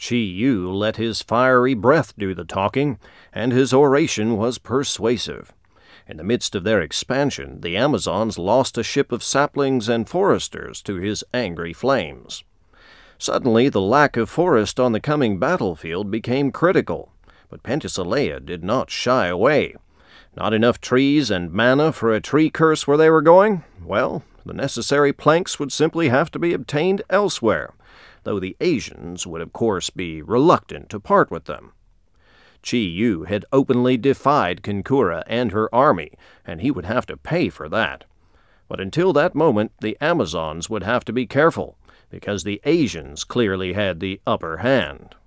Chi Yu let his fiery breath do the talking, and his oration was persuasive. In the midst of their expansion, the Amazons lost a ship of saplings and foresters to his angry flames. Suddenly, the lack of forest on the coming battlefield became critical, but Penthesilea did not shy away. Not enough trees and mana for a tree curse where they were going? Well, the necessary planks would simply have to be obtained elsewhere, though the Asians would of course be reluctant to part with them. Chi Yu had openly defied Kinkura and her army, and he would have to pay for that. But until that moment, the Amazons would have to be careful, because the Asians clearly had the upper hand.